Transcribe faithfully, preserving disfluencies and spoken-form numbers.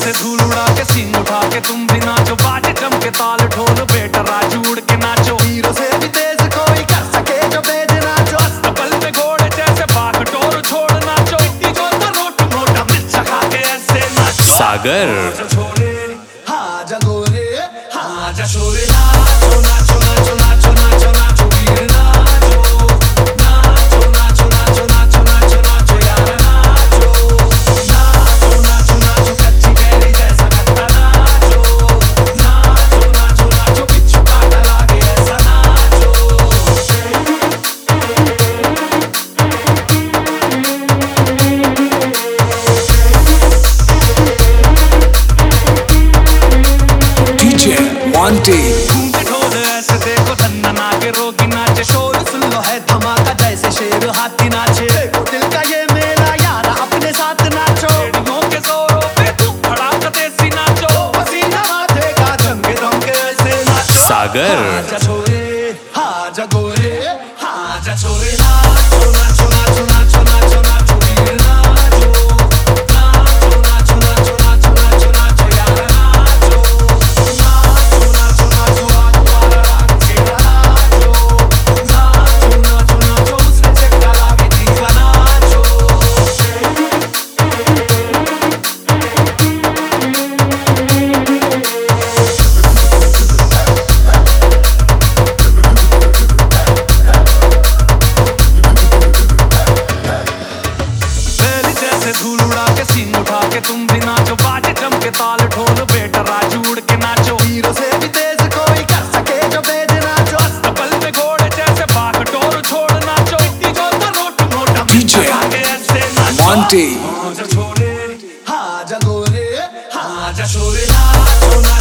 जैसे धूल उड़ा के सींग उठा के तुम भी नाचो, बाजे जम के ताल ठोल बेटा राजू उड़ के नाचो। हीरो से भी तेज कोई कर सके जो बेज नाचो, अस्तबल में घोड़े जैसे बाघ टोर छोड़ नाचो। इट्टी को तो रोट मोटा मिर्च खा के ऐसे नाचो। सागर हाँ जगोरे हाँ जा छोरे नाचो नाचो नाचो नाचो नाचो नाचो वीर नाचो नाचो नाचो नाचो नाचो नाचो नाचो यार नाचो नाचो नाचो नाचो कच्ची कैरी जैसा कट्टा नाचो नाचो नाचो नाचो पिच्चू काटा लागे ऐसा नाचो। डीजे मॉन्टी देखो धन्ना नाचे रोगी नाचे, शोर सुन लो है धमाका जैसे शेर हाथी नाचे। देखो दिल का ये मेला यार अपने साथ नाचो, रेडियो के जोरों पे तुम खड़ा देसी नाचो। पसीना माथे का जमके दमके ऐसे नाचो। सागर हाँ जा छोरे हाँ जगोरे हाँ जा छोरे नाचो नाचो नाचो नाचो नाचो नाचो वीर नाचो नाचो नाचो नाचो नाचो नाचो नाचो यार नाचो नाचो नाचो नाचो वाला राग तेरा नाचो नाचो नाचो नाचो उसने चक्का लागे दीवा नाचो। बैल जैसे धूल उड़ा के सींग उठा के तुम भी नाचो, बाजे जम के ताल ठोल बेटा राजू उड़ के नाचो। हीरो से भी तेज कोई कर सके जो बेज नाचो, अस्तबल में घोड़े जैसे बाघ टोर छोड़ नाचो। इट्टी को तो रोट मोटा डीजे मिर्च खा के ऐसे नाचो। मॉन्टी हाँ जा छोरे हाँ जगोरे हाँ जा छोरे नाचो